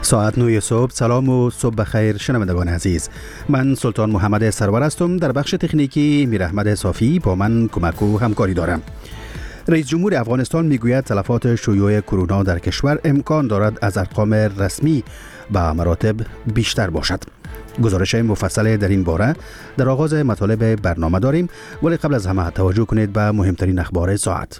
ساعت 9 صبح. سلام و صبح بخیر شنوندگان عزیز. من سلطان محمد سرور هستم. در بخش تکنیکی میر احمد صافی با من کمک و همکاری دارم. رئیس جمهور افغانستان میگوید تلفات شیوع کرونا در کشور امکان دارد از ارقام رسمی به مراتب بیشتر باشد. گزارش مفصل در این باره در آغاز مطالب برنامه داریم، ولی قبل از همه توجه کنید به مهمترین اخبار ساعت.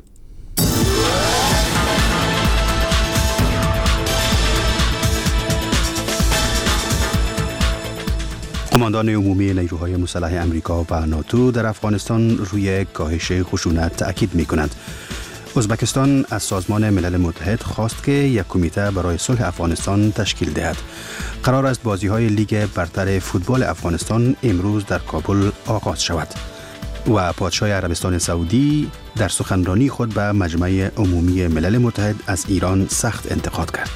قماندان عمومی نیروهای مسلح امریکا و ناتو در افغانستان روی کاهش خشونت تأکید می‌کند. ازبکستان از سازمان ملل متحد خواست که یک کمیته برای صلح افغانستان تشکیل دهد. قرار است بازی‌های لیگ برتر فوتبال افغانستان امروز در کابل آغاز شود. و پادشاه عربستان سعودی در سخنرانی خود به مجمع عمومی ملل متحد از ایران سخت انتقاد کرد.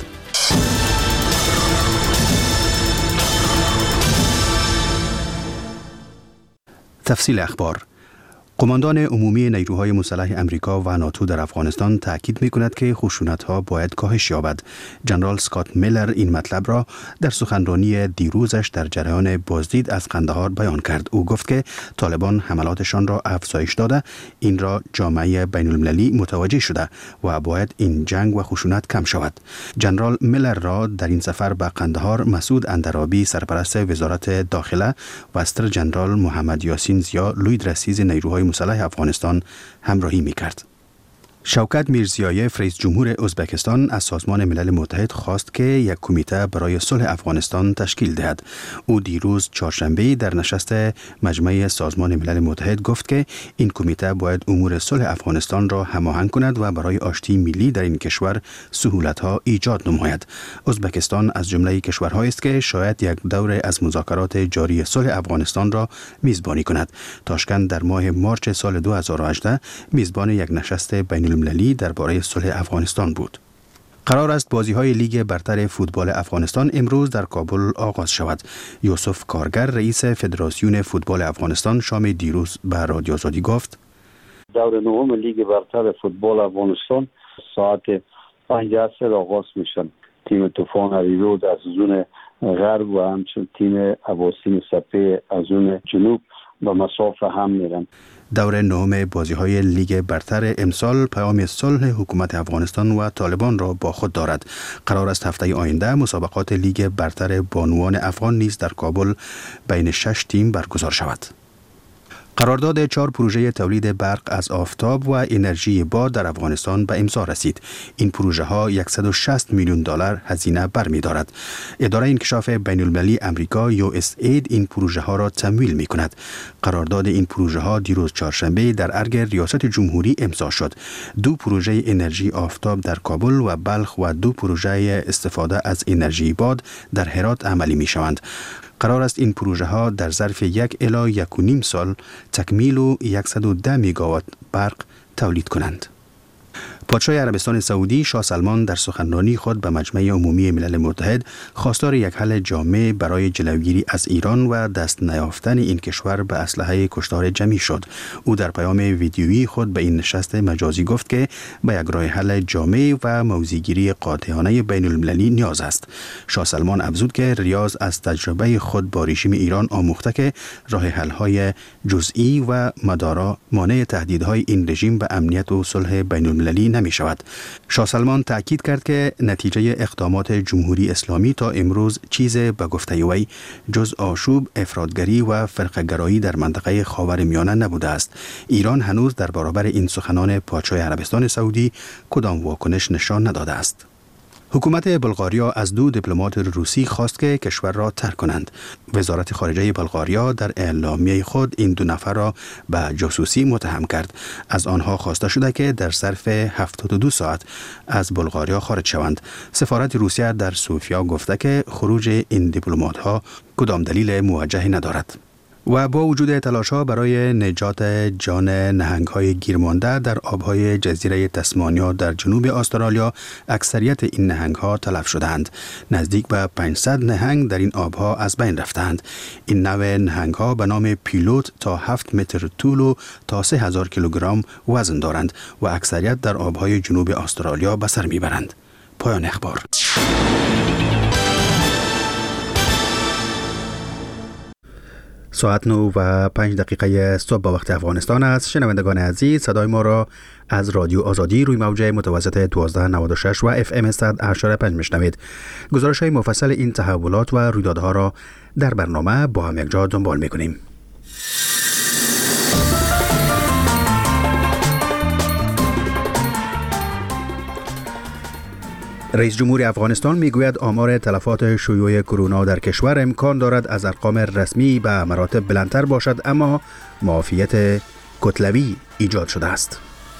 تفصیل اخبار. قماندان عمومی نیروهای مسلح امریکا و ناتو در افغانستان تأکید می‌کند که خشونت‌ها باید کاهش یابد. جنرال اسکات میلر این مطلب را در سخنرانی دیروزش در جریان بازدید از قندهار بیان کرد. او گفت که طالبان حملاتشان را افزایش داده، این را جامعه بین‌المللی متوجه شده و باید این جنگ و خشونت کم شود. جنرال میلر را در این سفر به قندهار مسعود اندرابی سرپرست وزارت داخله و استر جنرال محمد یاسین زیا لوی رئیس نیروهای مسلح افغانستان همراهی می‌کرد. شوکت میرزیایف رئیس جمهور ازبکستان از سازمان ملل متحد خواست که یک کمیته برای صلح افغانستان تشکیل دهد. او دیروز چهارشنبه در نشست مجمع سازمان ملل متحد گفت که این کمیته باید امور صلح افغانستان را هماهنگ کند و برای آشتی ملی در این کشور سهولت‌ها ایجاد نماید. ازبکستان از جمله کشورهایی است که شاید یک دوره از مذاکرات جاری صلح افغانستان را میزبانی کند. تاشکند در ماه مارچ سال 2018 میزبان یک نشست بین المللی درباره صلح افغانستان بود. قرار است بازی‌های لیگ برتر فوتبال افغانستان امروز در کابل آغاز شود. یوسف کارگر رئیس فدراسیون فوتبال افغانستان شام دیروز به رادیو آزادی گفت: دور نهم لیگ برتر فوتبال افغانستان ساعت 5 عصر آغاز میشن. تیم طوفان اریرود از زون غرب و همچنین تیم اباسین سپه از زون جنوب با مسافه هم میرن. دور نهم بازی‌های لیگ برتر امسال پیام صلح حکومت افغانستان و طالبان را با خود دارد. قرار است هفته آینده مسابقات لیگ برتر بانوان افغان نیز در کابل بین 6 تیم برگزار شود. قرارداد 4 پروژه تولید برق از آفتاب و انرژی باد در افغانستان به امضا رسید. این پروژه ها 160 میلیون دلار هزینه برمی‌دارد. اداره انکشاف بین‌المللی امریکا USAID این پروژه ها را تمویل می‌کند. قرارداد این پروژه ها دیروز چهارشنبه در ارگ ریاست جمهوری امضا شد. 2 پروژه انرژی آفتاب در کابل و بلخ و 2 پروژه استفاده از انرژی باد در هرات عملی می‌شوند. قرار است این پروژه ها در ظرف 1 الی 1.5 سال تکمیل و 110 میگاوات برق تولید کنند. پادشاه عربستان سعودی شاه سلمان در سخنرانی خود به مجمع عمومی ملل متحد خواستار یک حل جامع برای جلوگیری از ایران و دست نیافتن این کشور به اسلحه کشتار جمعی شد. او در پیام ویدیویی خود به این نشست مجازی گفت که به یک راه حل جامع و موضع‌گیری قاطعانه بین المللی نیاز است. شاه سلمان افزود که ریاض از تجربه خود با رژیم ایران آموخته که راه حل‌های جزئی و مدارا مانع تهدیدهای این رژیم به امنیت و صلح بین المللی نمی شود. شاه سلمان تأکید کرد که نتیجه اقدامات جمهوری اسلامی تا امروز چیز به گفته وی جز آشوب، افراطگری و فرقه‌گرایی در منطقه خاورمیانه نبوده است. ایران هنوز در برابر این سخنان پادشاه عربستان سعودی کدام واکنش نشان نداده است. حکومت بلغاریا از 2 دیپلمات روسی خواست که کشور را ترک کنند. وزارت خارجه بلغاریا در اعلامیه خود این 2 نفر را به جاسوسی متهم کرد. از آنها خواسته شده که در ظرف 72 ساعت از بلغاریا خارج شوند. سفارت روسیه در سوفیا گفته که خروج این دیپلمات‌ها کدام دلیل موجه ندارد. و با وجود تلاش‌ها برای نجات جان نهنگ‌های گیرمانده در آب‌های جزیره تسمانیا در جنوب استرالیا، اکثریت این نهنگ‌ها تلف شدند. نزدیک به 500 نهنگ در این آب‌ها از بین رفتند. این نوع نهنگ‌ها به نام پیلوت تا 7 متر طول و تا 3000 کیلوگرم وزن دارند و اکثریت در آب‌های جنوب استرالیا به سر می‌برند. پایان اخبار. ساعت 9:05 صبح به وقت افغانستان است. شنوندگان عزیز، صدای ما را از رادیو آزادی روی موج متوسط 1296 و FM 100.5 میشنوید. گزارش های مفصل این تحولات و رویدادها را در برنامه با هم یکجا دنبال میکنیم. رئیس جمهور افغانستان میگوید آمار تلفات شیوع کرونا در کشور امکان دارد از ارقام رسمی به مراتب بلندتر باشد، اما معافیت کتلوی ایجاد شده است.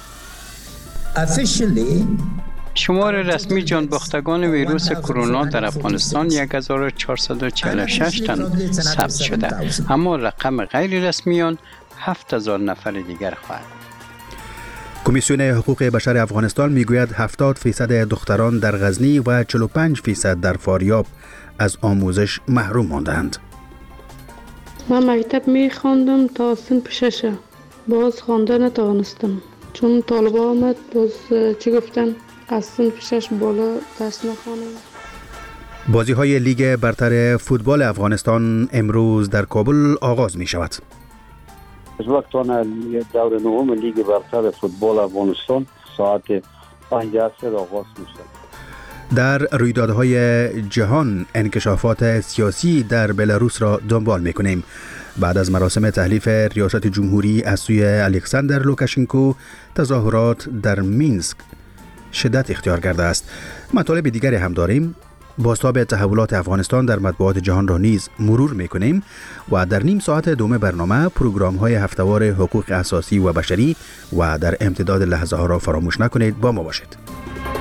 شمار رسمی جانباختگان ویروس کرونا در افغانستان 1446 تن ثبت شده، اما رقم غیر رسمی آن 7000 نفر دیگر خواهد. کمیسیون حقوق بشر افغانستان میگوید 70% دختران در غزنی و 45% در فاریاب از آموزش محروم ماندند. من مکتب میخواندم تا صنف 6، باز خواندن نتوانستم چون طالبا آمد، باز چی گفتن از صنف 6 بالا درس نخوانم. بازی های لیگ برتر فوتبال افغانستان امروز در کابل آغاز می شود. از وقتان دور نهم لیگ برتر فوتبال افغانستان ساعت 5 عصر آغاز می‌شود. در رویدادهای جهان انکشافات سیاسی در بلاروس را دنبال می‌کنیم. بعد از مراسم تحلیف ریاست جمهوری از سوی الکساندر لوکاشنکو، تظاهرات در مینسک شدت اختیار کرده است. مطالب دیگری هم داریم. بازتاب تحولات افغانستان در مطبوعات جهان را نیز مرور میکنیم و در نیم ساعت دوم برنامه پروگرام های هفته‌وار حقوق اساسی و بشری و در امتداد لحظه ها را فراموش نکنید. با ما باشید.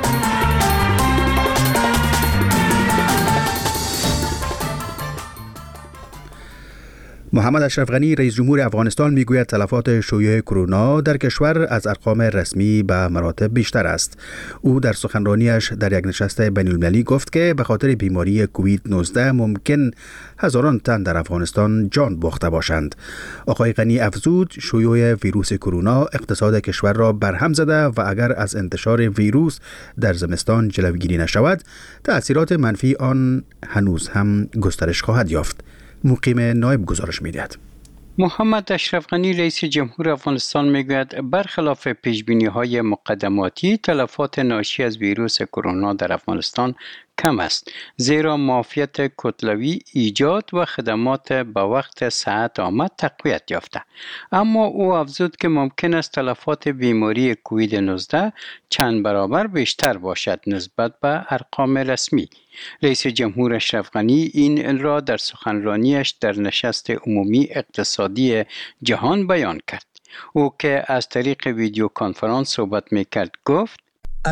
محمد اشرف غنی رئیس جمهور افغانستان میگوید تلفات شیوع کرونا در کشور از ارقام رسمی به مراتب بیشتر است. او در سخنرانیش در یک نشست بین المللی گفت که به خاطر بیماری کووید 19 ممکن هزاران تن در افغانستان جان باخته باشند. آقای غنی افزود شیوع ویروس کرونا اقتصاد کشور را برهم زده و اگر از انتشار ویروس در زمستان جلوگیری نشود، تأثیرات منفی آن هنوز هم گسترش خواهد یافت. مقیم نایب گزارش می‌دهد. محمد اشرف غنی رئیس جمهور افغانستان میگوید برخلاف پیشبینی‌های مقدماتی تلفات ناشی از ویروس کرونا در افغانستان کم است، زیرا معافیت کتلوی ایجاد و خدمات به وقت ساعت آمد تقویت یافته. اما او افزود که ممکن است تلفات بیماری کووید 19 چند برابر بیشتر باشد نسبت به ارقام رسمی. رئیس جمهور اشرف غنی این را در سخنرانیش در نشست عمومی اقتصادی جهان بیان کرد. او که از طریق ویدیو کنفرانس صحبت می‌کرد گفت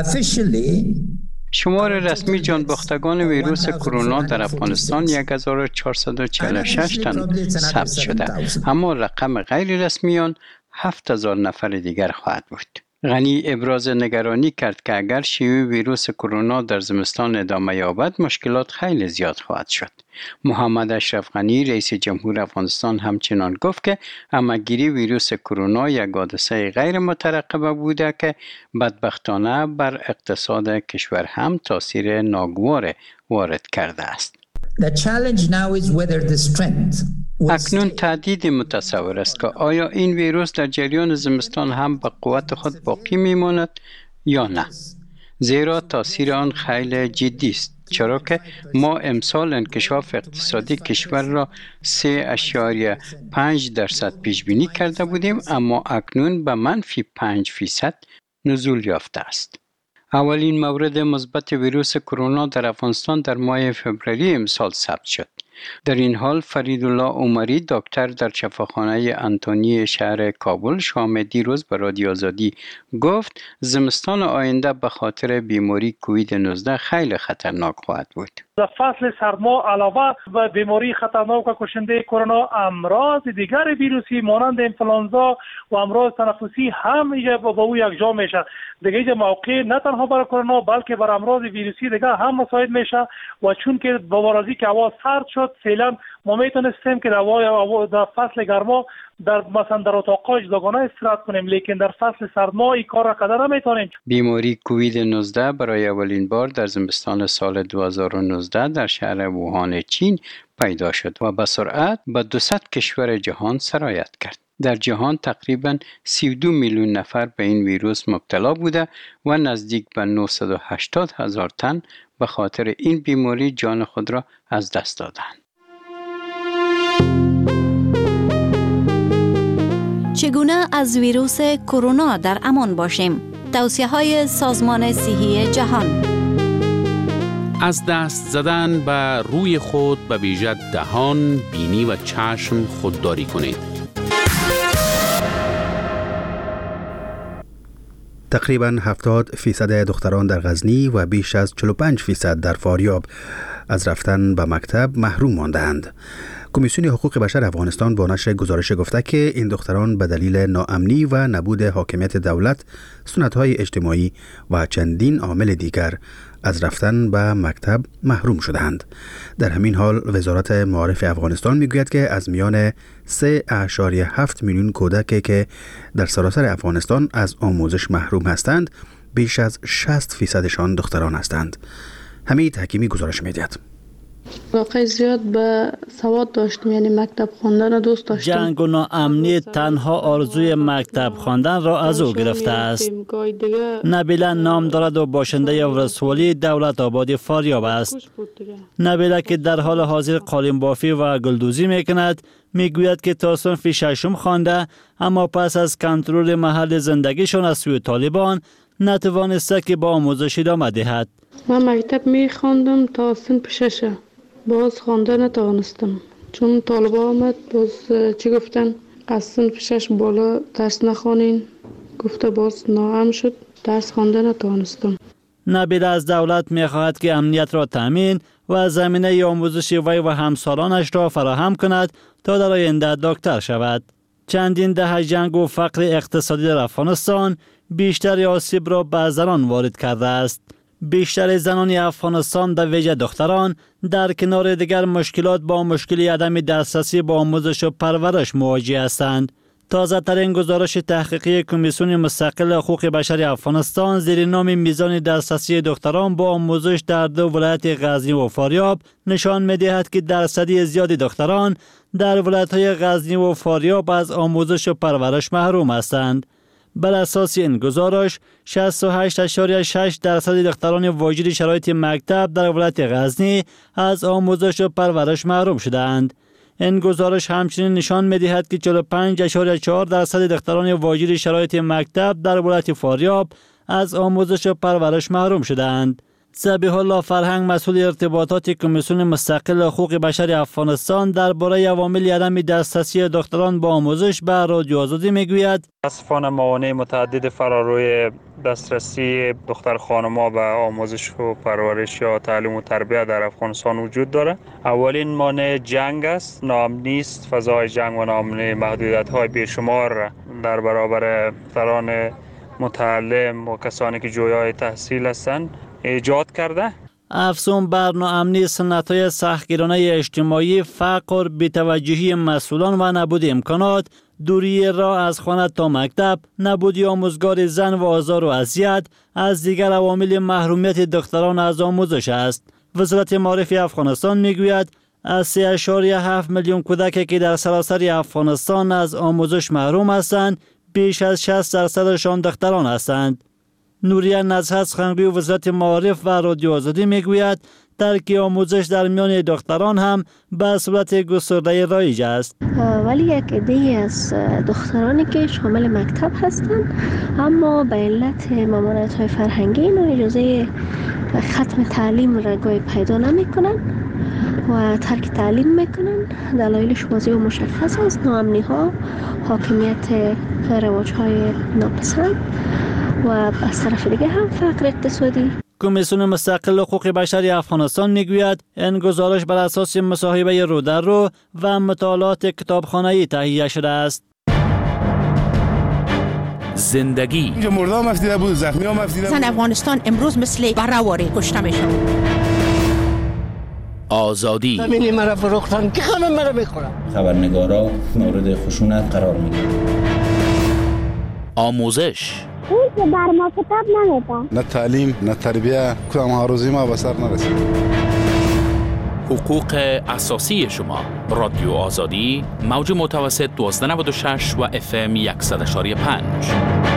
شمار رسمی جانباختگان ویروس کرونا در افغانستان 1446 تن ثبت شده، اما رقم غیر رسمی آن 7000 نفر دیگر خواهد بود. غنی ابراز نگرانی کرد که اگر شیوع ویروس کرونا در زمستان ادامه یابد مشکلات خیلی زیاد خواهد شد. محمد اشرف غنی رئیس جمهور افغانستان همچنان گفت که همه‌گیری ویروس کرونا یک حادثه غیر مترقبه بوده که بدبختانه بر اقتصاد کشور هم تاثیر ناگوار وارد کرده است. اکنون تهدید متصور است که آیا این ویروس در جریان زمستان هم به قوت خود باقی میماند یا نه، زیرا تاثیر آن خیلی جدی است، چرا که ما امسال انکشاف اقتصادی کشور را 3.5% پیش بینی کرده بودیم، اما اکنون به -5% نزول یافته است. اولین مورد مثبت ویروس کرونا در افغانستان در ماه فوریه امسال ثبت شد. در این حال فریدالله عمری دکتر در شفاخانه انتونی شهر کابل شام دیروز به رادیو آزادی گفت زمستان آینده به خاطر بیماری کووید 19 خیلی خطرناک خواهد بود. در فصل سرما علاوه به بیماری خطرناک و کشنده کرونا امراض دیگر ویروسی مانند انفلانزا و امراض تنفسی هم با او یکجا میشه. دیگه موقع نه تنها برای کرونا بلکه برای امراض ویروسی دیگه هم مساعد میشه و چون که با وارزی که هوا سرد شد میشد فعلا ما میتونستیم که در فصل گرما مثلا در اتاق‌های جداگانه استراحت کنیم، لیکن در فصل سرما این کار را قدر نمیتونیم. بیماری کووید 19 برای اولین بار در زمستان سال 2019 در شهر ووهان چین پیدا شد و به سرعت به 200 کشور جهان سرایت کرد. در جهان تقریباً 32 میلیون نفر به این ویروس مبتلا بوده و نزدیک به 980,000 تن به خاطر این بیماری جان خود را از دست دادند. چگونه از ویروس کرونا در امان باشیم؟ توصیه‌های سازمان صحی جهان. از دست زدن به روی خود به ویژه دهان، بینی و چشم خودداری کنید. تقریباً 70% دختران در غزنی و بیش از 45% در فاریاب از رفتن به مکتب محروم ماندند. کمیسیون حقوق بشر افغانستان با نشر گزارش گفته که این دختران به دلیل ناامنی و نبود حاکمیت دولت، سنت‌های اجتماعی و چندین عامل دیگر از رفتن به مکتب محروم شدند. در همین حال وزارت معارف افغانستان میگوید که از میان 3.7 میلیون کودک که در سراسر افغانستان از آموزش محروم هستند، بیش از 60% دختران هستند. حمید حکیمی گزارش می‌دهد. واقعا زیاد به سواد داشتم، یعنی مکتب خواندن دوست داشتم. جنگ و ناامنی تنها آرزوی مکتب خواندن را از او گرفته است. نبیله نام دارد و باشنده ولسوالی دولت آباد فاریاب است. نبیله که در حال حاضر قالین بافی و گلدوزی میکند، میگوید که تا صنف ششم خوانده، اما پس از کنترل محل زندگیشان از سوی طالبان نتوانسته که با آموزش ادامه دهد. من مکتب میخواندم تا صنف 6، باز خواندن نتوانستم چون طالبا آمد. باز چی گفتن از صنف 6 بالا درس نخوانین، گفته باز ناام شد، درس خواندن نتوانستم. نبیل از دولت میخواهد که امنیت را تامین و زمینه آموزش وی و همسالانش را فراهم کند تا در آینده دکتر شود. چندین دهه جنگ و فقر اقتصادی در افغانستان بیشتر آسیب را به زنان وارد کرده است. بیشتر زنان افغانستان در ویژه دختران در کنار دیگر مشکلات با مشکل عدم دسترسی به آموزش و پرورش مواجه هستند. تازه ترین گزارش تحقیقی کمیسیون مستقل حقوق بشر افغانستان زیر نام میزان دسترسی دختران با آموزش در 2 ولایت غزنی و فاریاب نشان می‌دهد که درصدی زیادی دختران در ولایت‌های غزنی و فاریاب از آموزش و پرورش محروم هستند. بر اساس این گزارش 68.6% دختران واجد شرایط مکتب در ولایت غزنی از آموزش و پرورش محروم شدند. این گزارش همچنین نشان می‌دهد که 45.4% دختران واجد شرایط مکتب در ولایت فاریاب از آموزش و پرورش محروم شدند. ذبیح الله فرهنگ مسئول ارتباطات کمیسیون مستقل حقوق بشر افغانستان درباره عوامل عدم دسترسی دختران به آموزش به رادیو آزادی میگوید: متاسفانه موانع متعدد فراروی دسترسی دختر خانم‌ها به آموزش و پرورش یا تعلیم و تربیت در افغانستان وجود دارد. اولین مانع جنگ است، ناامنی است. فضای جنگ و ناامنی محدودیت‌های بیشمار در برابر دختران متعلم و کسانی که جویای تحصیل هستند ایجاد کرده. افزون بر ناامنی، سنت‌های سختگیرانه اجتماعی، فقر، بی‌توجهی مسئولان و نبود امکانات، دوری راه از خانه تا مکتب، نبود آموزگار زن و آزار و اذیت از دیگر عوامل محرومیت دختران از آموزش است. وزارت معارف افغانستان میگوید از 3.7 میلیون کودک که در سراسر افغانستان از آموزش محروم هستند، بیش از 60% دختران هستند. نوریه نزهت سخنگوی وزارت معارف و رادیو آزادی میگوید ترک آموزش در میان دختران هم به صورت گسترده رایج است. ولی یک عده از دخترانی که شامل مکتب هستند اما به علت ممانعت‌های فرهنگی اینا اجازه ختم تعلیم را گاهی پیدا نمی‌کنند و ترک تعلیم میکنند. دلایلش واضح و مشخص است: ناامنی‌ها، حاکمیت رواج‌های ناپسند و از طرف دیگه هم فقر اقتصادی. کمیسیون مستقل حقوق بشر افغانستان میگوید این گزارش بر اساس مصاحبه رو در رو و مطالعات کتابخانه‌ای تهیه شده است. زندگی اینجا مردم مفتیده بود، زخمی ها مفتیده بود. زن افغانستان امروز مثل برهواری کشته میشن. آزادی. زمین مرا فروختن که خانم مرا میخورم. خبرنگارا مورد خشونت قرار میگیرن. آموزش. اون که بر ما کتاب نمیدن. نه تعلیم نه تربیه کدام هاروزی ما به سر نرسید. حقوق اساسی شما. رادیو آزادی، موج متوسط 1296 و FM 100.5.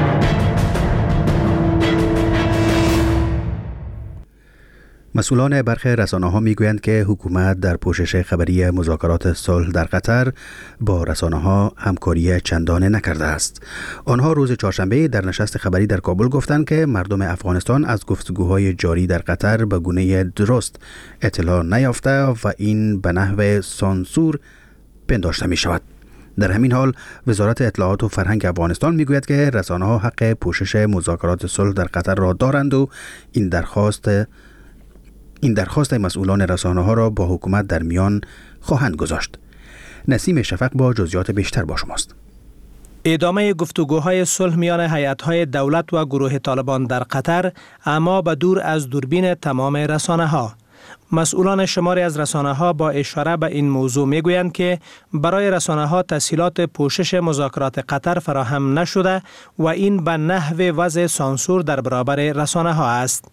مسئولان برخی رسانه‌ها میگویند که حکومت در پوشش خبری مذاکرات صلح در قطر با رسانه‌ها همکاری چندانه نکرده است. آنها روز چهارشنبه در نشست خبری در کابل گفتند که مردم افغانستان از گفتگوهای جاری در قطر به گونه درست اطلاع نیافته و این به نحو سانسور پنداشته می شود. در همین حال وزارت اطلاعات و فرهنگ افغانستان میگوید که رسانه‌ها حق پوشش مذاکرات صلح در قطر را دارند و این درخواست مسئولان رسانه‌ها را با حکومت در میان خواهند گذاشت. نسیم شفق با جزئیات بیشتر با شماست. ادامه گفتگوهای صلح میان هیئت‌های دولت و گروه طالبان در قطر، اما به دور از دوربین تمام رسانه‌ها. مسئولان شماری از رسانه‌ها با اشاره به این موضوع میگویند که برای رسانه‌ها تسهیلات پوشش مذاکرات قطر فراهم نشده و این به نحو وضع سانسور در برابر رسانه‌ها است.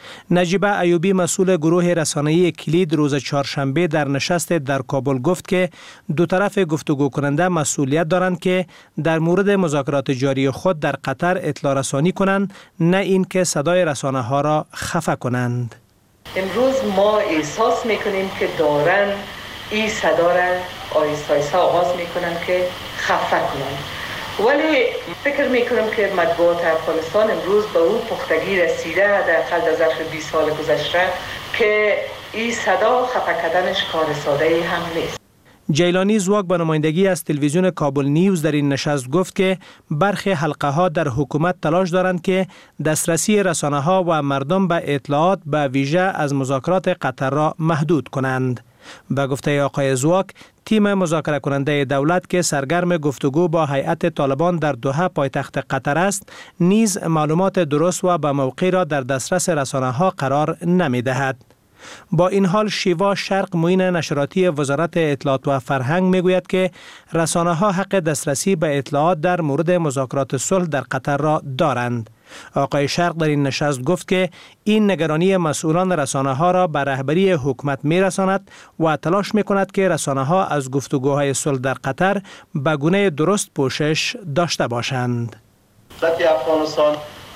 نجیبه ایوبی مسئول گروه رسانه‌ای کلید روز چهارشنبه در نشست در کابل گفت که دو طرف گفتگو کننده مسئولیت دارند که در مورد مذاکرات جاری خود در قطر اطلاع رسانی کنند، نه این که صدای رسانه‌ها را خفه کنند. امروز ما احساس میکنیم که دارن این صدا را آهسته آغاز میکنن که خفه کنند، ولی فکر میکنم که مطبوعات افغانستان امروز به اون پختگی رسیده در ظرف 20 سال گذشته که این صدا خفه کردنش کار ساده هم نیست. جیلانی زواک به نمایندگی از تلویزیون کابل نیوز در این نشست گفت که برخی حلقه ها در حکومت تلاش دارند که دسترسی رسانه ها و مردم به اطلاعات به ویژه از مذاکرات قطر را محدود کنند. به گفته آقای زواک، تیم مذاکره کننده دولت که سرگرم گفتگو با هیئت طالبان در دوحه پایتخت قطر است، نیز معلومات درست و به موقع را در دسترس رسانه ها قرار نمی دهد. با این حال شیوا شرق معین نشراتی وزارت اطلاعات و فرهنگ میگوید که رسانه ها حق دسترسی به اطلاعات در مورد مذاکرات صلح در قطر را دارند. آقای شرق در این نشست گفت که این نگرانی مسئولان رسانه ها را به رهبری حکومت می رساند و تلاش می کند که رسانه ها از گفتگوهای صلح در قطر به گونه درست پوشش داشته باشند. دولت افغانستان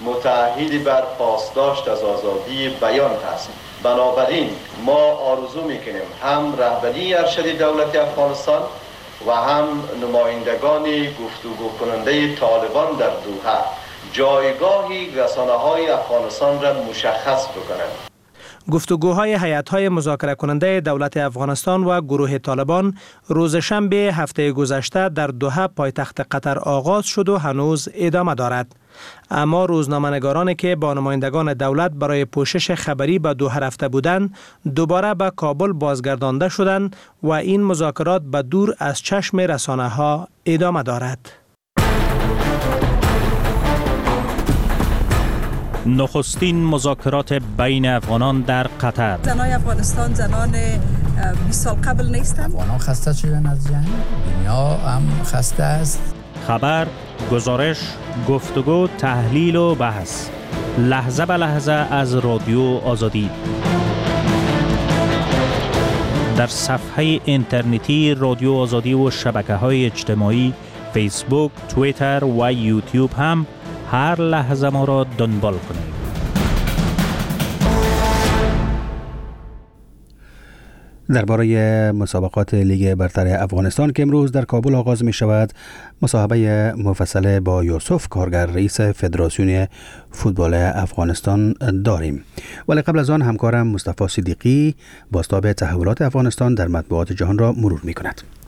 متعهد بر پاسداشت از آزادی بیان هست. بنابراین ما آرزو میکنیم هم رهبری ارشد دولت افغانستان و هم نمایندگان گفتگو کننده طالبان در دوحه جایگاهی رسانه‌های افغانستان را مشخص بکنند. گفتگوهای هیئت‌های مذاکره کننده دولت افغانستان و گروه طالبان روز شنبه هفته گذشته در دوحه پایتخت قطر آغاز شد و هنوز ادامه دارد. اما روزنامه‌نگارانی که با نمایندگان دولت برای پوشش خبری به دوحه رفته بودند، دوباره به کابل بازگردانده شدند و این مذاکرات به دور از چشم رسانه‌ها ادامه دارد. نخستین مذاکرات بین افغانان در قطر. زنای افغانستان زنان 20 سال قبل نیستند. افغانان خسته شدن از جنگ، دنیا هم خسته است. خبر، گزارش، گفتگو، تحلیل و بحث. لحظه به لحظه از رادیو آزادی. در صفحه اینترنتی رادیو آزادی و شبکه‌های اجتماعی فیسبوک، توییتر و یوتیوب هم هر لحظه ما را دنبال کنید. درباره مسابقات لیگ برتر افغانستان که امروز در کابل آغاز می شود، مصاحبه مفصل با یوسف کارگر رئیس فدراسیون فوتبال افغانستان داریم. ولی قبل از آن همکارم مصطفی صدیقی بازتاب تحولات افغانستان در مطبوعات جهان را مرور می کند.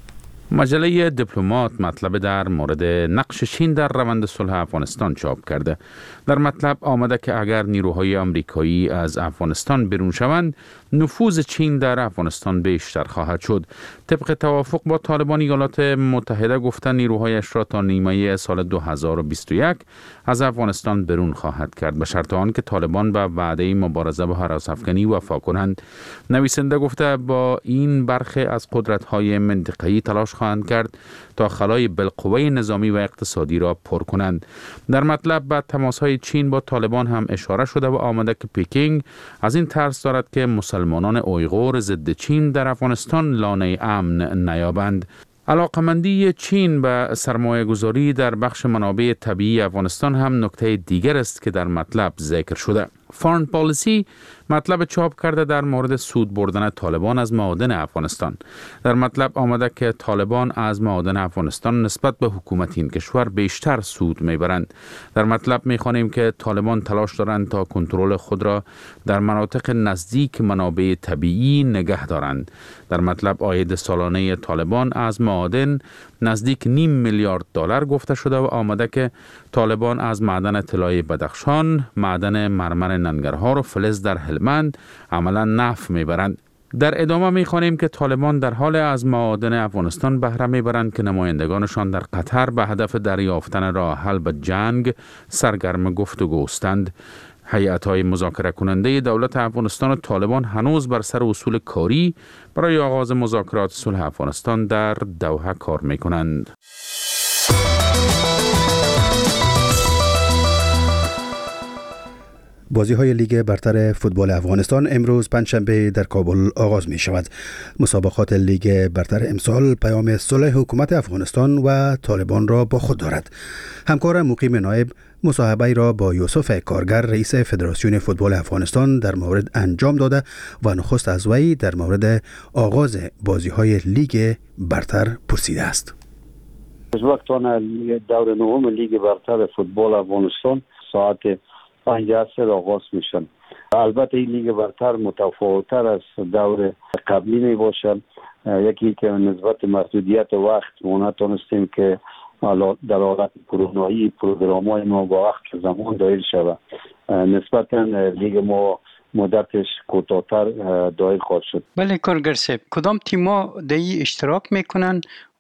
مجله دیپلمات مطلب در مورد نقش چین در روند صلح افغانستان چاپ کرده. در مطلب آمده که اگر نیروهای آمریکایی از افغانستان بیرون شوند، نفوذ چین در افغانستان بیشتر خواهد شد. طبق توافق با طالبان، ایالات متحده گفته نیروهایش را تا نیمه سال 2021 از افغانستان بیرون خواهد کرد، به شرط آن که طالبان به وعده مبارزه با هراس‌افکنی وفا کنند. نویسنده گفته با این برخی از قدرت‌های منطقه‌ای تلاش خواهند کرد تا خلای بالقوه نظامی و اقتصادی را پر کنند. در مطلب به تماس‌های چین با طالبان هم اشاره شده و آمده که پکینگ از این ترس دارد که مسلمانان اویغور ضد چین در افغانستان لانه امن نیابند. علاقمندی چین به سرمایه گذاری در بخش منابع طبیعی افغانستان هم نکته دیگر است که در مطلب ذکر شده. فارن پالیسی مطلب چاپ کرده در مورد سود بردن طالبان از معادن افغانستان. در مطلب آمده که طالبان از معادن افغانستان نسبت به حکومت این کشور بیشتر سود میبرند. در مطلب میخوانیم که طالبان تلاش دارند تا کنترل خود را در مناطق نزدیک منابع طبیعی نگه دارند. در مطلب عاید سالانه طالبان از معادن نزدیک $500 میلیارد گفته شده و آمده که طالبان از معدن طلای بدخشان، معدن مرمر ننگرهار و فلز در هلمند عملا نفع میبرند. در ادامه میخوانیم که طالبان در حال از معادن افغانستان بهره میبرند که نمایندگانشان در قطر به هدف دریافتن راه حل به جنگ سرگرم گفتگوستند. هیئت‌های مذاکره کننده دولت افغانستان و طالبان هنوز بر سر اصول کاری برای آغاز مذاکرات صلح افغانستان در دوحه کار میکنند. بازی‌های لیگ برتر فوتبال افغانستان امروز پنجشنبه در کابل آغاز می شود. مسابقات لیگ برتر امسال پیام صلح حکومت افغانستان و طالبان را با خود دارد. همکار مقیم نایب مصاحبه را با یوسف کارگر رئیس فدراسیون فوتبال افغانستان در مورد انجام داده و نخست از وی در مورد آغاز بازی‌های لیگ برتر پرسیده است. از وقتان دور نهم لیگ برتر فوتبال افغانستان ساعت 5 عصر آغاز میشن. البته این لیگ برتر متفاوت‌تر از دور قبلی می باشد. یکی که نسبت محدودیت وقت ما نتونستیم که در حالت کرونایی پروگرام‌های ما با وقت زمان دایر شود. نسبتاً لیگ ما مدتش کوتاه‌تر دایر خواهد شد. بله کارگر صاحب، کدام تیم‌ها در این اشتراک میکنن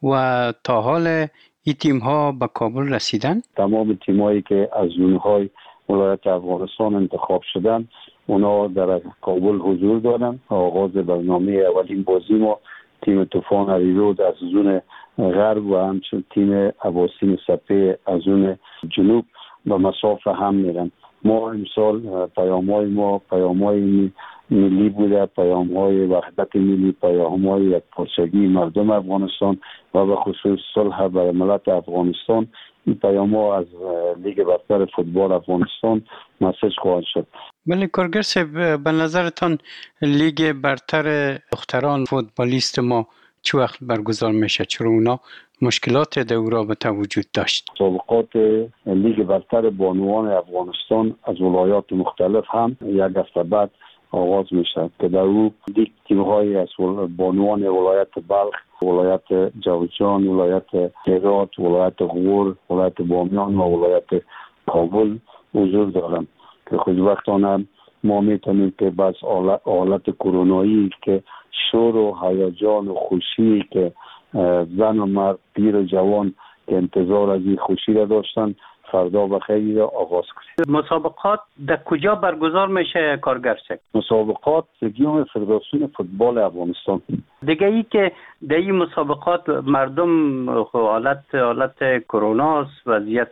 و تا حال این تیم‌ها به کابل رسیدن؟ تمام تیم‌هایی که از زون‌های ولایت افغانستان انتخاب شدن اونا در کابل حضور دارن. آغاز برنامه اولین بازی ما تیم طوفان اریرود از زون غرب و همچنین تیم اباسین سپه از زون جنوب به مسافه هم میرن. ما امسال پیام‌های ما پیام‌های ملی بوده، پیام‌های وحدت ملی، پیام‌های یکپارچگی مردم افغانستان و به خصوص صلح برای ملت افغانستان. این پیام‌ها از لیگ برتر فوتبال افغانستان مسیج خواهد شد. بله کارگر صاحب، به نظرتان لیگ برتر دختران فوتبالیست ما چه وقت برگزار میشه؟ چرا اونا مشکلات در او رابطه وجود داشت؟ مسابقات لیگ برتر بانوان افغانستان از ولایات مختلف هم یک هفته بعد آغاز میشه که در او دیگه تیم‌های از بانوان ولایت بلخ، ولایت جوزجان، ولایت هرات، ولایت غور، ولایت بامیان و ولایت کابل حضور دارند که خوشبختانه ما میتونیم که بس حالت کرونایی که شور و هیجان و خوشی که زن و مرد، پیر و جوان که انتظار از این خوشی را داشتن فردا بخیر آغاز کنیم. مسابقات در کجا برگزار میشه کارگر صاحب؟ مسابقات گیوم فدراسیون فوتبال افغانستان. دیگه ای که در این مسابقات مردم حالت کرونا است، وضعیت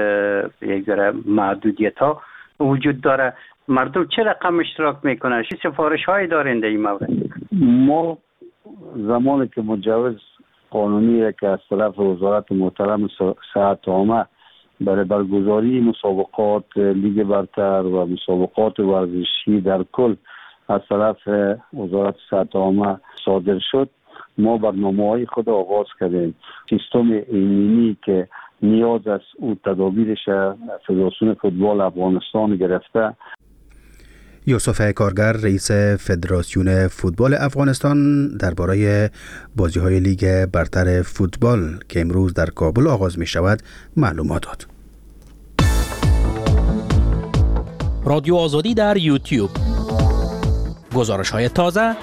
یک ذره محدودیت ها وجود داره، مردم چه رقم اشتراک میکنن؟ چه سفارش هایی دارین در این مورد؟ ما زمانی که مجوز قانونی که از طرف وزارت محترم صحت عامه برای برگزاری مسابقات لیگ برتر و مسابقات ورزشی در کل از طرف وزارت صحت عامه صادر شد، ما برنامه‌های خود آغاز کردیم. سیستم ایمنی که نیاز از او تدابیرش فدراسیون فوتبال افغانستان گرفته. یوسف کارگر رئیس فدراسیون فوتبال افغانستان درباره بازی‌های لیگ برتر فوتبال که امروز در کابل آغاز می شود معلومات داد. رادیو آزادی در یوتیوب، گزارش‌های تازه.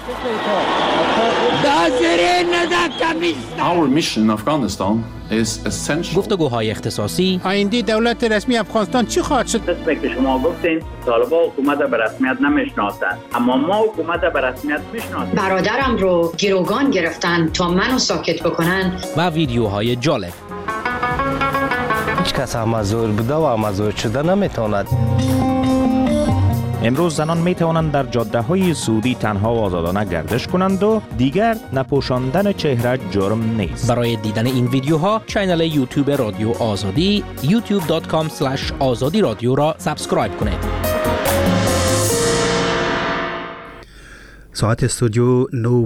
Our mission in Afghanistan is essential. گفتگوهای اختصاصی. آینده دولت رسمی افغانستان چی خواهد شد؟ قسمی که شما گفتین طالبان حکومت به رسمیت نمیشناسند، اما ما حکومت به رسمیت میشناسیم. برادرم رو گروگان گرفتن تا منو ساکت بکنن. و ویدیوهای جالب. هیچ کس مزور بوده و مزور شده نمیتواند. امروز زنان می توانند در جاده‌های سعودی تنها و آزادانه گردش کنند و دیگر نپوشاندن چهره جرم نیست. برای دیدن این ویدیوها کانال یوتیوب رادیو آزادی youtube.com/azadi رادیو را سابسکرایب کنید. ساعت استودیو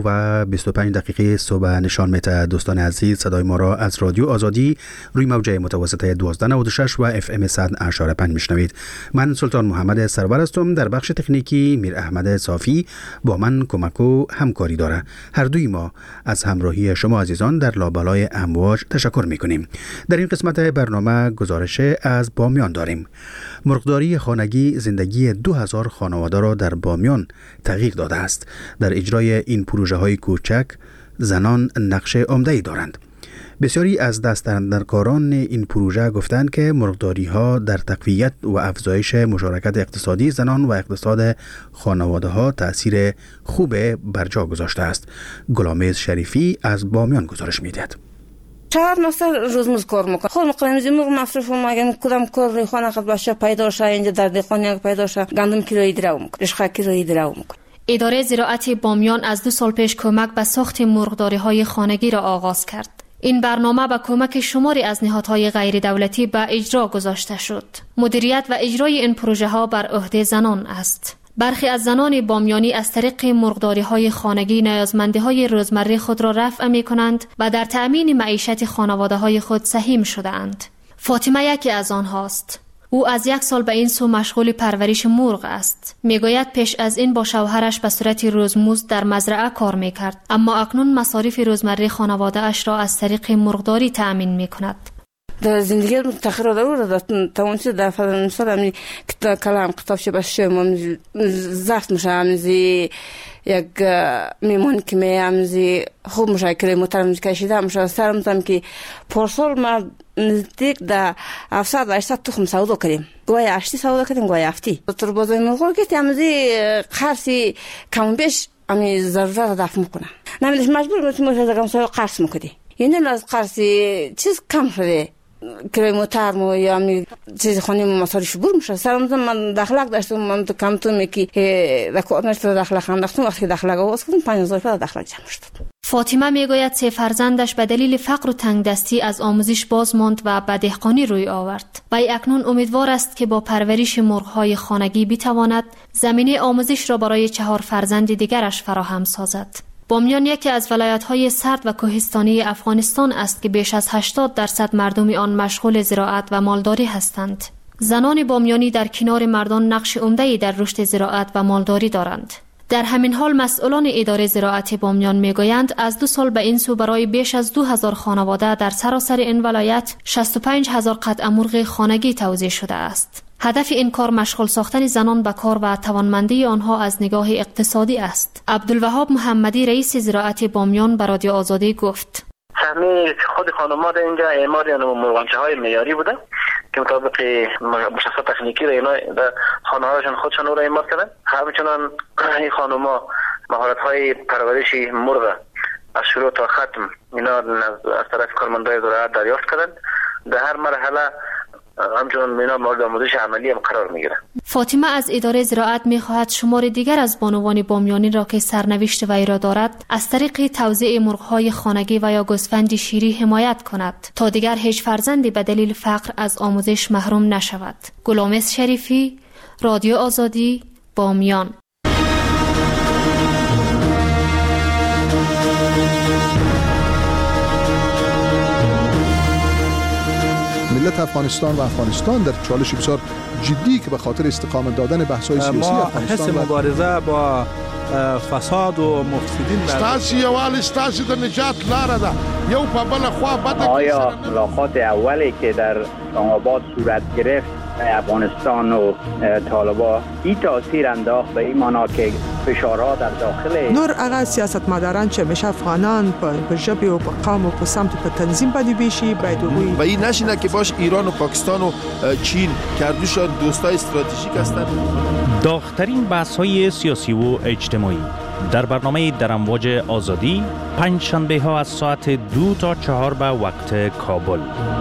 9:25 صبح نشان میده. دوستان عزیز، صدای ما را از رادیو آزادی روی موجه متوسطه 1296 و FM 100.5 میشنوید. من سلطان محمد سرور هستم. در بخش تکنیکی میر احمد صافی با من کمک و همکاری داره. هر دوی ما از همراهی شما عزیزان در لابلای امواج تشکر میکنیم. در این قسمت برنامه گزارش از بامیان داریم. مرغداری خانگی زندگی 2000 خانواده را در بامیان تغییر داده است. در اجرای این پروژه های کوچک زنان نقش عمده‌ای دارند. بسیاری از دستاندرکاران این پروژه گفتند که مرغداری ها در تقویت و افزایش مشارکت اقتصادی زنان و اقتصاد خانواده ها تأثیر خوب بر جا گذاشته است. گلامیز شریفی از بامیان گزارش می‌دهد. چهار نفر روز کار میکنه. خود میکنیم زمین مصرف ما اگه کدام کار روی خانه خود باشه پیدا شه، اینجا در دهخانه پیدا شه، گندم کیلویی درو میکنه، رشقه کیلویی درو میکنه. اداره زراعت بامیان از 2 سال پیش کمک به ساخت مرغداری‌های خانگی را آغاز کرد. این برنامه با کمک شماری از نهادهای غیر دولتی به اجرا گذاشته شد. مدیریت و اجرای این پروژه ها بر عهده زنان است. برخی از زنان بامیانی از طریق مرغداری‌های خانگی نیازمندی‌های روزمره خود را رفع می‌کنند و در تأمین معیشت خانواده‌های خود سهیم شده‌اند. فاطمه یکی از آنهاست. او از 1 سال به این سو مشغول پرورش مرغ است. میگوید پیش از این با شوهرش به صورت روزمزد در مزرعه کار میکرد، اما اکنون مصارف روزمره خانواده اش را از طریق مرغداری تأمین میکند. در زندگی تغییر داره. تونسی در فضل مثال همی کلام کتابش باشه من زفت میشه همیزی یک میمون که همیزی خوب مشکلی محترم کشیده میشه سرم تام که پارسال ما نزدیک در 700-800 تخم سودا کردیم. گویا 8 سودا کردیم، گویا 7. تو بازار مرغ که همیزی خرسی کم بیش همی ضرورت دفع میکنه. نمیدونم مجبور میشم از کم قرض میکنی. یعنی از قرضی چیز کم شده. کیلومتر مو یا می چیز خونی مصارف بر میشه. سرم من دخلک داشتم، من تو کم تو میکی در کارنش دخلک انداختم. وقتی دخلک آواز کردم 5000 تا دخلک جمع شد. فاطمه میگوید 3 فرزندش به دلیل فقر و تنگدستی از آموزش باز ماند و به دهقانی روی آورد. وی اکنون امیدوار است که با پرورش مرغ‌های خانگی بتواند زمینه آموزش را برای 4 فرزند دیگرش فراهم سازد. بامیان یکی از ولایت‌های سرد و کوهستانی افغانستان است که بیش از 80% مردم آن مشغول زراعت و مالداری هستند. زنان بامیانی در کنار مردان نقش عمده‌ای در رشد زراعت و مالداری دارند. در همین حال مسئولان اداره زراعت بامیان میگویند از 2 سال به این سو برای بیش از 2000 خانواده در سراسر این ولایت 65000 قطعه مرغ خانگی توزیع شده است. هدف این کار مشغول ساختن زنان به کار و توانمندی آنها از نگاه اقتصادی است. عبدالوهاب محمدی رئیس زراعت بامیان به رادیو آزادی گفت: سهمی خود خانم‌ها در اینجا اعمار مرغانچه‌های معیاری بوده که مطابق مشخصات تکنیکی را اینا در خانه‌هاشون خودشون را اعمار کردن. همچنان این خانم‌ها مهارت‌های پرورش مرغ از شروع تا ختم اینا از طرف کارمندان زراعت دریافت کردن. در هر مرحله همچنان اینا مورد آموزش عملی هم قرار میگیره. فاطمه از اداره زراعت میخواهد شمار دیگر از بانوان بامیانی را که سرنوشت وی را دارد از طریق توزیع مرغ‌های خانگی و یا گوسفند شیری حمایت کند تا دیگر هیچ فرزندی به دلیل فقر از آموزش محروم نشود. گلامیز شریفی، رادیو آزادی، بامیان. ملت افغانستان و افغانستان در چالش بسیار جدی که به خاطر استقامت دادن بحث‌های سیاسی افغانستان حس مبارزه با فساد و مفسدین ستاسي یوال ستاسي د نجات لاره ده یو په بل خوا بده. آیا ملاقات اولی که در اسلام آباد صورت گرفت افغانستان و طالبان این تاثیر انداخت به این معنا که فشارها در داخل نور هغه سیاستمداران چې مشه افغانان په ژبه او په قوم او په سمت په تنظیم باندې بیشي باید وي و این نشینه که باش ایران و پاکستان و چین کردوشان دوستای استراتژیک هستند. داغ‌ترین بحث‌های سیاسی و اجتماعی در برنامه در امواج آزادی پنج شنبه ها از ساعت 2 تا 4 به وقت کابل.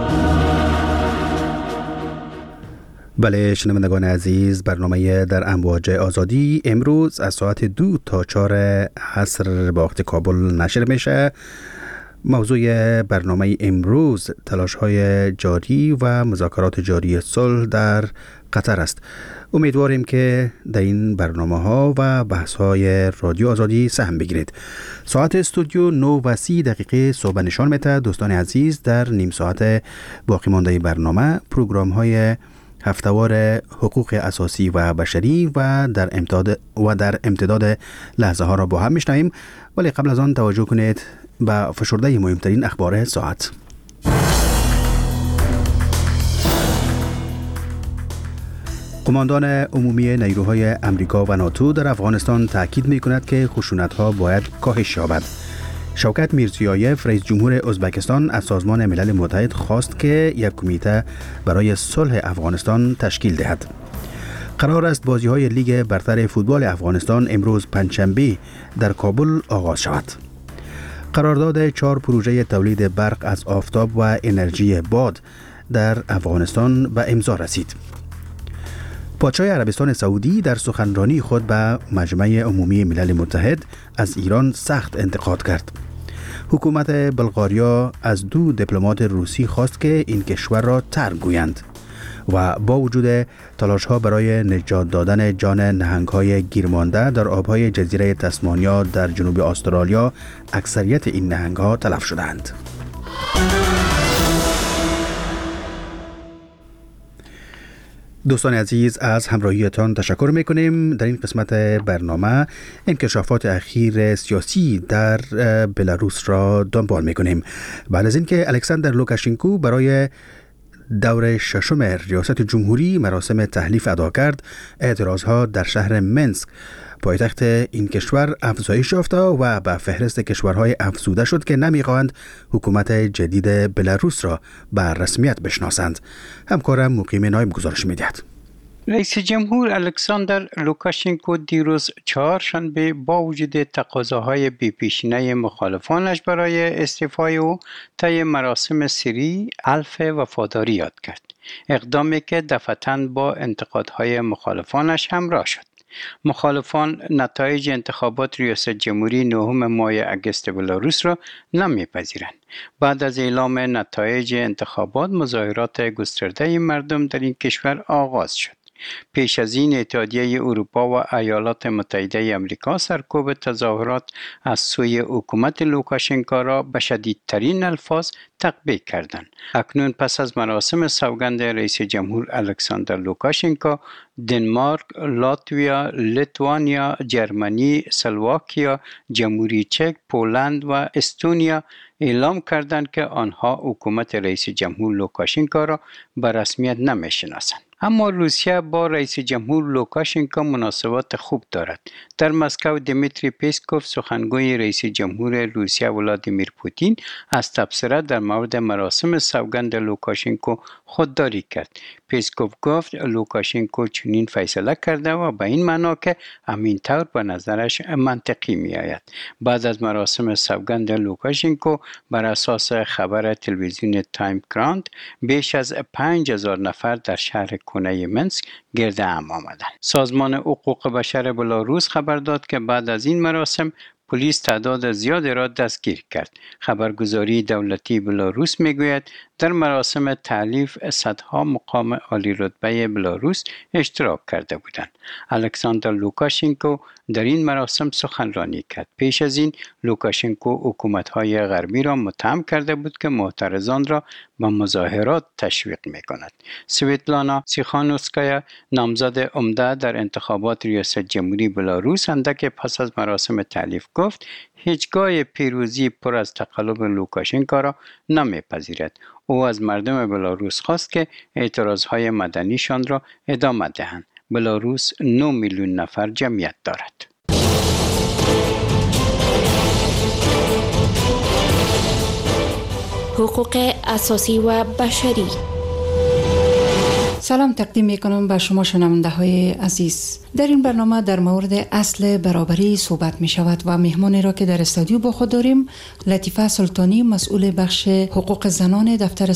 بله شنوندگان عزیز، برنامه در امواج آزادی امروز از ساعت 2 تا 4 عصر به وقت کابل نشر میشه. موضوع برنامه امروز تلاش‌های جاری و مذاکرات جاری صلح در قطر است. امیدواریم که در این برنامه‌ها و بحث‌های رادیو آزادی سهم بگیرید. ساعت استودیو 9:30 صبح نشان میده دوستان عزیز در نیم ساعت باقی مانده برنامه پروگرام‌های هفته‌وار حقوق اساسی و بشری و در امتداد لحظه ها را با هم میشنویم، ولی قبل از آن توجه کنید به فشرده مهمترین اخبار ساعت. قماندان عمومی نیروهای امریکا و ناتو در افغانستان تاکید می‌کند که خشونت‌ها باید کاهش یابد. شوکت میرزیایف رئیس جمهور ازبکستان از سازمان ملل متحد خواست که یک کمیته برای صلح افغانستان تشکیل دهد. قرار است بازی‌های لیگ برتر فوتبال افغانستان امروز پنجشنبه در کابل آغاز شود. قرارداد 4 پروژه تولید برق از آفتاب و انرژی باد در افغانستان به امضا رسید. پادشاه عربستان سعودی در سخنرانی خود به مجمع عمومی ملل متحد از ایران سخت انتقاد کرد. حکومت بلغاریا از 2 دیپلمات روسی خواست که این کشور را ترک گویند و با وجود تلاش‌ها برای نجات دادن جان نهنگ‌های گیرمانده در آب‌های جزیره تسمانیا در جنوب استرالیا، اکثریت این نهنگ‌ها تلف شدند. دوستان عزیز از همراهیتان تشکر میکنیم. در این قسمت برنامه انکشافات اخیر سیاسی در بلاروس را دنبال میکنیم. بعد از اینکه الکساندر لوکاشنکو برای دور ششم ریاست جمهوری مراسم تحلیف ادا کرد، اعتراضها در شهر منسک پایتخت این کشور افزایش یافت و به فهرست کشورهای افزوده شد که نمیخواهند حکومت جدید بلاروس را به رسمیت بشناسند. همکارم مقیم نایم گزارش میدهد. رئیس جمهور الکساندر لوکاشنکو دیروز چهارشنبه با وجود تقاضاهای بی‌پیشینه مخالفانش برای استعفای او طی مراسم سری الف وفاداری یاد کرد. اقدامی که دفعتاً با انتقادهای مخالفانش همراه شد. مخالفان نتایج انتخابات ریاست جمهوری 9 ماه اگست بلاروس را نمیپذیرند. بعد از اعلام نتایج انتخابات مظاهرات گسترده مردم در این کشور آغاز شد. پیش از این اتحادیه اروپا و ایالات متحده آمریکا سرکوب تظاهرات از سوی حکومت لوکاشنکو را به شدیدترین الفاظ تقبیح کردند. اکنون پس از مراسم سوگند رئیس جمهور الکساندر لوکاشنکو، دنمارک، لاتویا، لیتوانیا، جرمنی، اسلواکیا، جمهوری چک، پولند و استونیا اعلام کردند که آنها حکومت رئیس جمهور لوکاشنکو را به رسمیت نمی‌شناسند. اما روسیه با رئیس جمهور لوکاشنکو مناسبات خوب دارد. در مسکو دمیتری پیسکوف سخنگوی رئیس جمهور روسیه ولادیمیر پوتین از تبصره در مورد مراسم سوگند لوکاشنکو خودداری کرد. پیسکوف گفت لوکاشنکو چنین فیصله کرده و به این معنا که همین طور به نظرش منطقی می آید. بعد از مراسم سوگند لوکاشنکو بر اساس خبر تلویزیون تایم گراند بیش از 5000 نفر در شهر کنه منسک گرد هم آمدند. سازمان حقوق بشر بلاروس خبر داد که بعد از این مراسم پلیس تعداد زیادی را دستگیر کرد. خبرگزاری دولتی بلاروس میگوید در مراسم تألیف صدها مقام عالی رتبه بلاروس اشتراک کرده بودند. الکساندر لوکاشنکو در این مراسم سخنرانی کرد. پیش از این لوکاشنکو حکومت‌های غربی را متهم کرده بود که معترضان را به مظاهرات تشویق می‌کند. سویتلانا سیخانوسکایا نامزد عمده در انتخابات ریاست جمهوری بلاروس اندک پس از مراسم تألیف گفت هیچگاه پیروزی پر از تقلب لوکاشنکو را نمیپذیرد. او از مردم بلاروس خواست که اعتراضهای مدنیشان را ادامه دهند. بلاروس 9 میلیون نفر جمعیت دارد. حقوق اساسی و بشری. سلام تقدیم میکنم به شما شنونده های عزیز. در این برنامه در مورد اصل برابری صحبت می شود و مهمانی را که در استودیو با خود داریم لطیفه سلطانی مسئول بخش حقوق زنان دفتر